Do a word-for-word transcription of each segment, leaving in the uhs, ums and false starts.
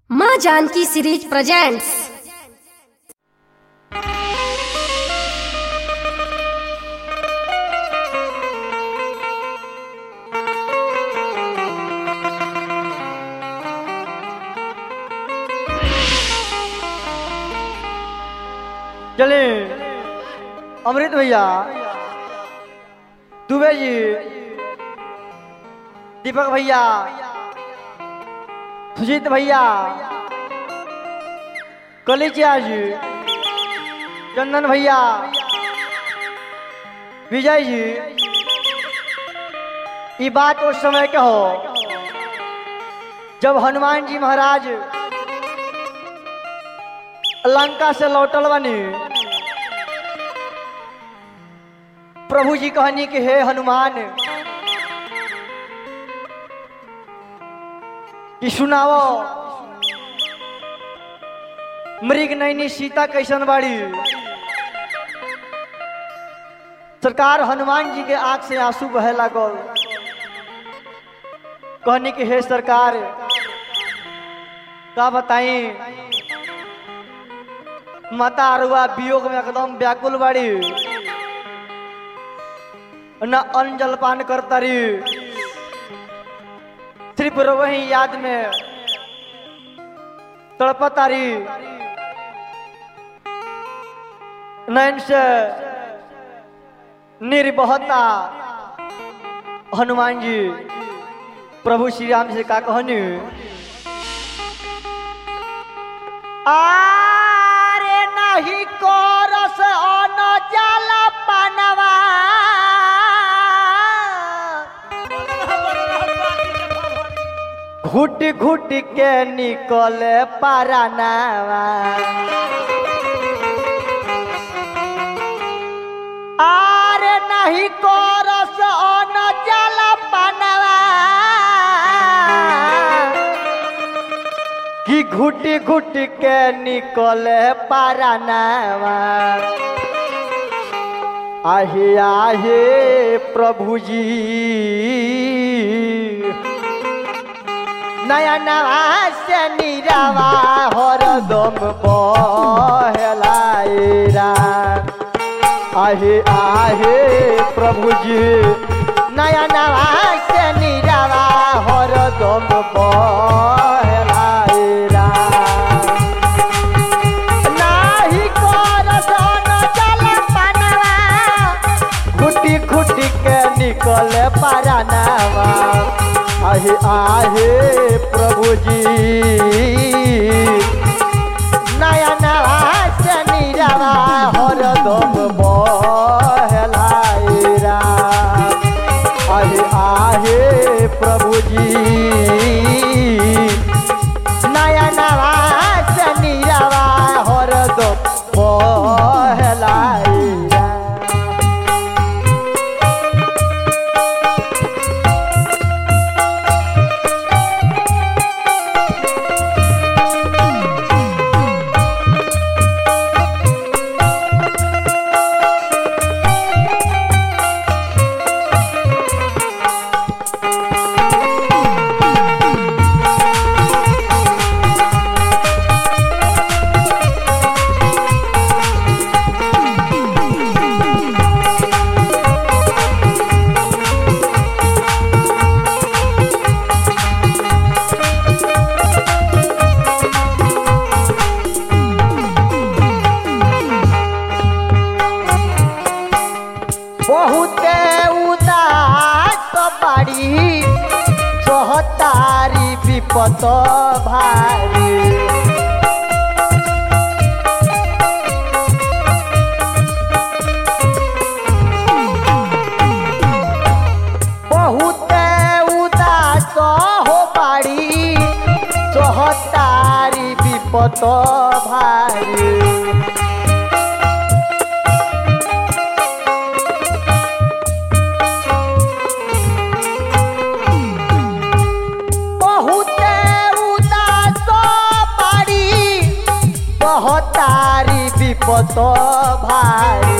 माँ Janaki series presents. चले अमृत भैया, दुबे जी, दीपक भैया, सुजीत भैया, कलिचिया जी, चंदन भैया, विजय जी, ये बात उस समय के हो जब हनुमान जी महाराज लंका से लौटल बनी। प्रभु जी कहनी कि हे हनुमान, कि सुनाओ मृग नैनी सीता कैसन बाड़ी। सरकार हनुमान जी के आंख से आंसू बहे लागल। कहनी कि हे सरकार, का बताई, माता अरुआ वियोग में एकदम व्याकुल बाड़ी, न अन्न जलपान करतारी, सिर्फ वही याद में तड़पतारी। नैन से नीर बहता। हनुमान जी प्रभु श्री राम से का कहनी, आरे नहीं कोरस अन जल पानवा, घुट घुट के निकले पारानावा। आरे नहीं कोरस अन जल पानवा, कि घुट घुट के निकले पारानावा। आहे आहे प्रभु जी, नया नवा से नीरावा हरदम बहलाइरा। आहे आहे प्रभु जी, नया नवा से नीरावा हरदम बहलाइरा। नाही करस अन्न जल पानवा, खुटी खुटी के निकले पारानावा। आहे आहे प्रभु जी, नया नवा से नीरावा हरदम बहलाइरा। आहे आहे प्रभु जी, नया नवा से नीरावा हरदम बहलाइरा। बहुते उदास बाड़ी, सहतारी विपत भारी। बहुते उदास हो बाड़ी, सहतारी विपत भारी। तारी विपत भारी।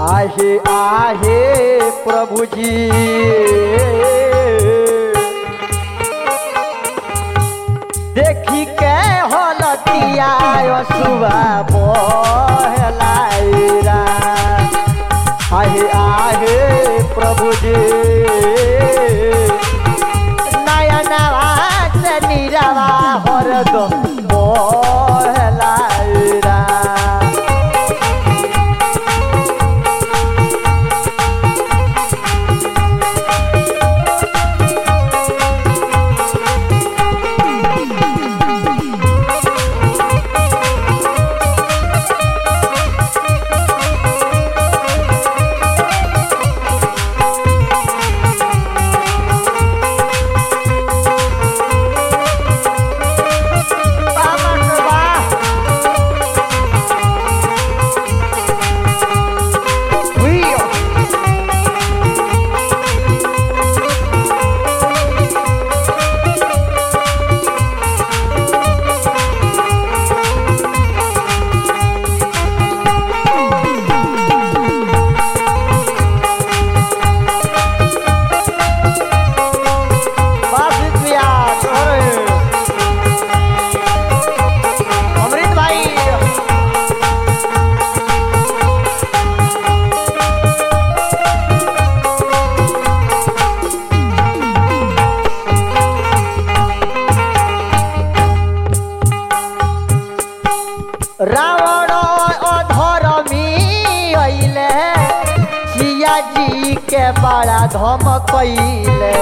आहे आहे प्रभु जी देखी के हलतिया सुबह बहलाइरा आहे आहे प्रभु जी नयनवा से नीरवा हरदम बहलाइरा रावण अधर्मी अइले सिया जी के बड़ा धमकइले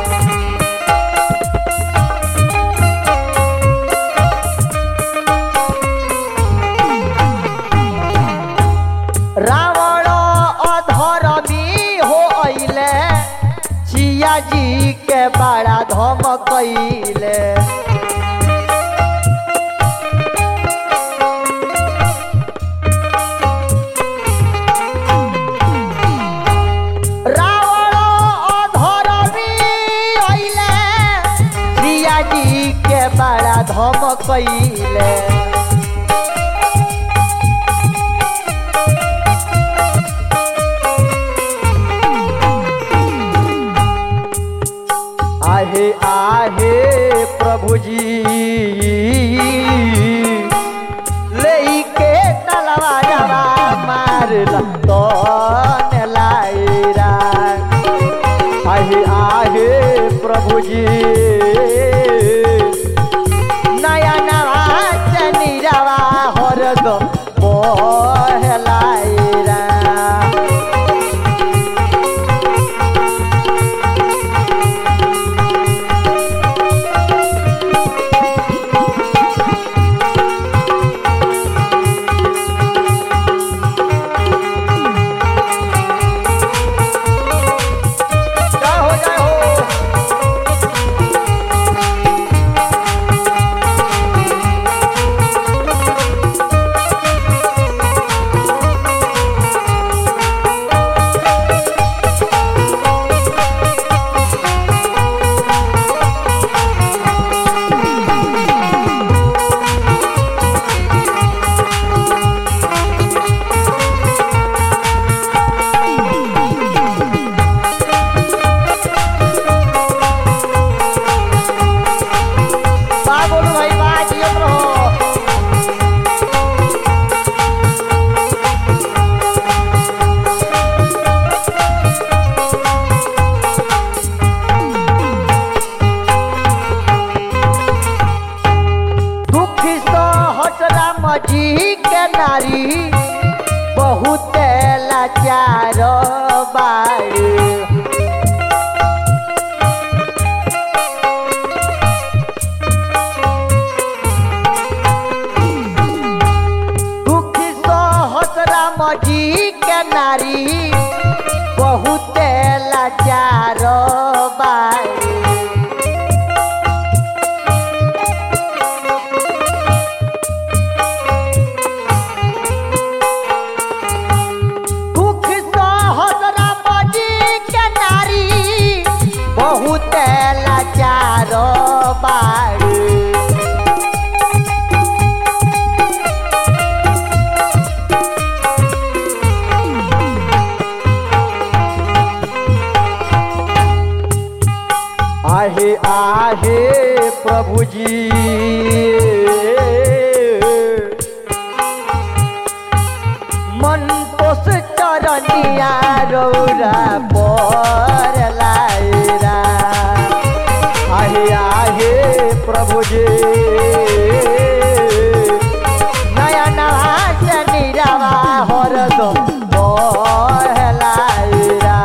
रावण अधर्मी हो अइले सिया जी के बड़ा धमकइले बड़ा धमकइले आहे आहे प्रभु जी लेके तलवारवा मारला तो लाइरा आहे आहे प्रभु जी हरदम बहलाइरा जी के नारी बहुत लाचार बाड़ी दुखी सहस राम जी के नारी बहुत लाचार बाड़ी बहुत लाचार बाड़ी हे प्रभु जी मन तोस चरनिया रौरा पर लायरा आहे आहे प्रभु जी नया नवा शनिरावा हरदम बहलायरा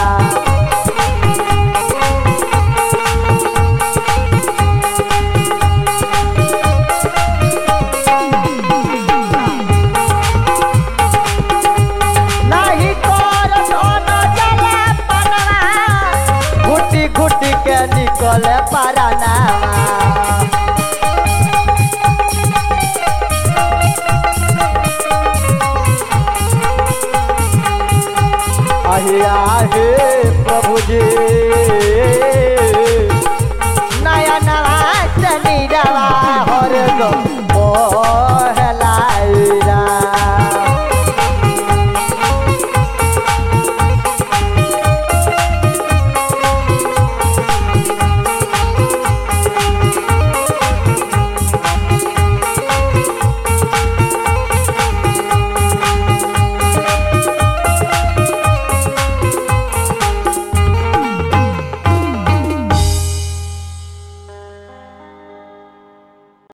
नाही कर धन जला पनवा घुटी घुटी के निकले पाराना आहे आहे प्रभु जी नया नवा शनिरावा हरदम